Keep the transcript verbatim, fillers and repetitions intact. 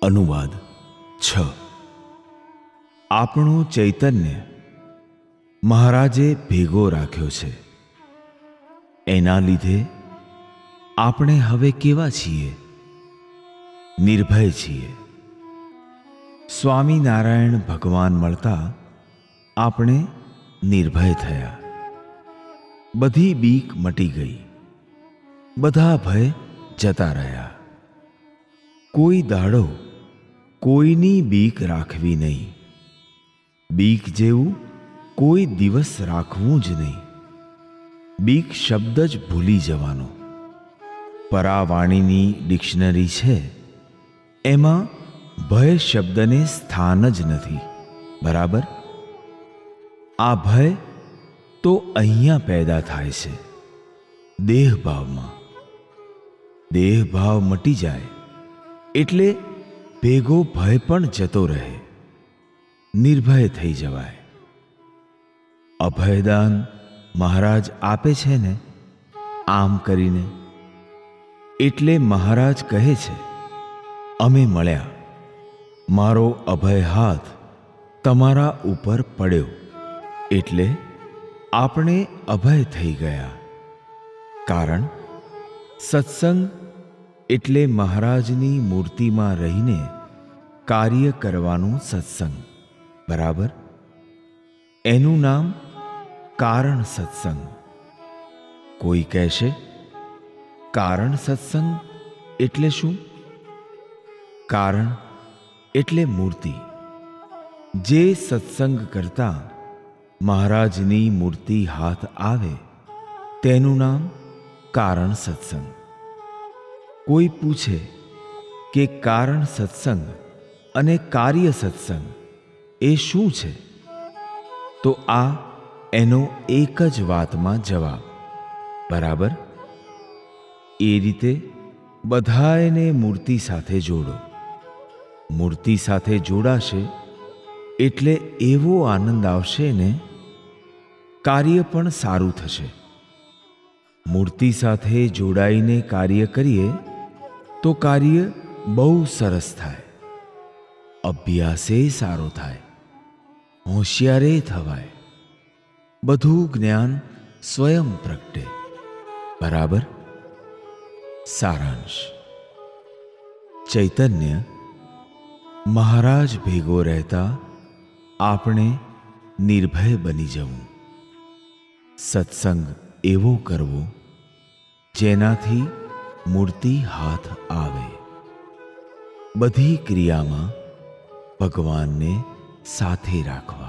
અનુવાદ છ. આપણું ચૈતન્ય મહારાજે ભેગો રાખ્યો છે. એના લીધે આપણે હવે કેવા છીએ? નિર્ભય છીએ. સ્વામિનારાયણ ભગવાન મળતા આપણે નિર્ભય થયા. બધી બીક મટી ગઈ. બધા ભય જતા રહ્યા. કોઈ દાડો કોઈની બીક રાખવી નહીં. બીક જેવું કોઈ દિવસ રાખવું જ નહીં. બીક શબ્દ જ ભૂલી જવાનો. પરાવાણીની ડિક્શનરી છે, એમાં ભય શબ્દને સ્થાન જ નથી. બરાબર? આ ભય તો અહીંયા પેદા થાય છે, દેહભાવમાં. દેહભાવ મટી જાય એટલે ભેગો ભય પણ જતો રહે. નિર્ભય થઈ જવાય. અભયદાન મહારાજ આપે છે ને, આમ કરીને. એટલે મહારાજ કહે છે, અમે મળ્યા, મારો અભય હાથ તમારા ઉપર પડ્યો, એટલે આપણે અભય થઈ ગયા. કારણ સત્સંગ એટલે મહારાજની મૂર્તિમાં રહીને કાર્ય કરવાનું સત્સંગ. બરાબર? એનું નામ કારણ સત્સંગ. કોઈ કહેશે, કારણ સત્સંગ એટલે શું? કારણ એટલે મૂર્તિ. જે સત્સંગ કરતા મહારાજની મૂર્તિ હાથ આવે તેનું નામ કારણ સત્સંગ. કોઈ પૂછે કે કારણ સત્સંગ અને કાર્ય સત્સંગ એ શું છે? તો આ એનો એક જ વાતમાં જવાબ. બરાબર? એ રીતે બધાને મૂર્તિ સાથે જોડો. મૂર્તિ સાથે જોડાશે એટલે એવો આનંદ આવશે ને, કાર્ય પણ સારું થશે. મૂર્તિ સાથે જોડાઈને કાર્ય કરીએ તો કાર્ય બહુ સરસ થાય. અભ્યાસે સારો થાય. હોશિયારે થવાય. બધું જ્ઞાન સ્વયં પ્રગટે. બરાબર? સારાંશ. ચૈતન્ય મહારાજ ભેગો રહેતા આપણે નિર્ભય બની જવું. સત્સંગ એવો કરવો જેનાથી મૂર્તિ હાથ આવે. બધી ક્રિયામાં ભગવાનને સાથે રાખવા.